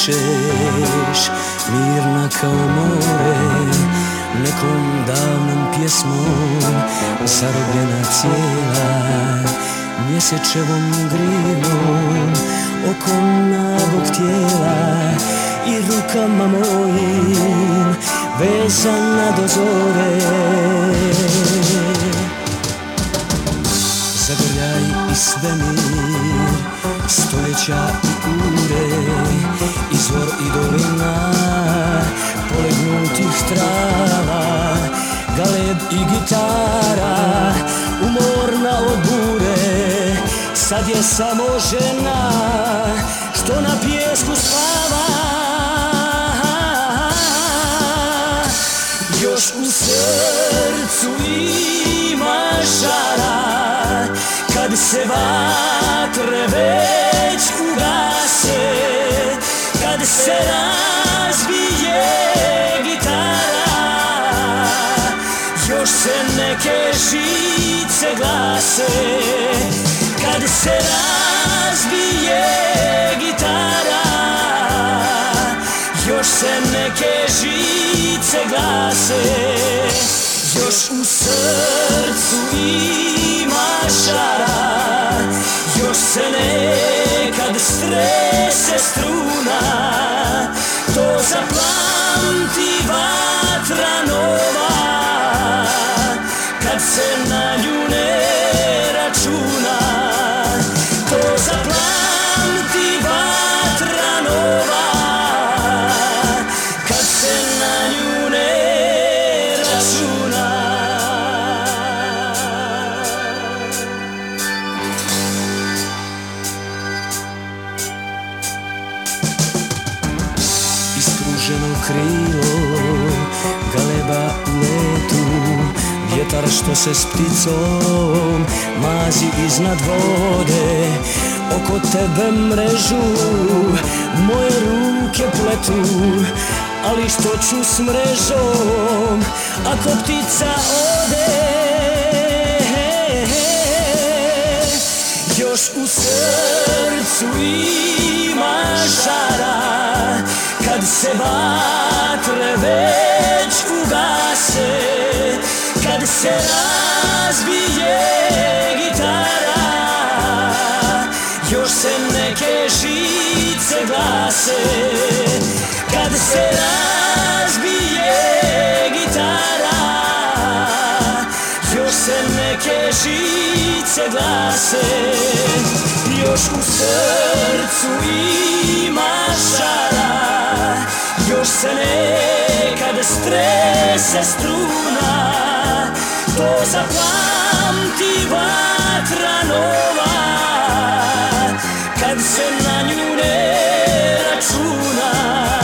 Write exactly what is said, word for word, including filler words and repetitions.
pišeš, mirna kao more, nekom davnom pjesmom, zarobljena cijela, mjesečevom grivom, okom nagog tijela i rukama mojim vezana do zore. Zagrljaj i svemir, stoljeća i ure, izvor i dolina polegnutih trava, galeb i gitara, umorna od bure, sad je samo žena što na pijesku spava. Još u srcu ima žara, kad se vatre već ugase, kad se razbije gitara, još se neke žice glase, kad se razbije gitara, još se neke žice glase. Još u srcu ima žara, još se nekad strese struna, to zapamti vatra nova, kad se na nju ne računa, to zapamti vatra nova, kad se na nju ne računa. Ispruženo krilo, galeba u letu, vjetar što se s pticom mazi iznad vode, oko tebe mrežu moje ruke pletu, ali što ću s mrežom ako ptica ode? Još u srcu ima žara, kad se vatre već ugase, kad se razbije gitara, još se neke žice glase, kad se razbije gitara, još se neke žice glase. Još u srcu ima žara, još se nekad strese struna, to zapamti vatra nova, kad se na nju ne računa.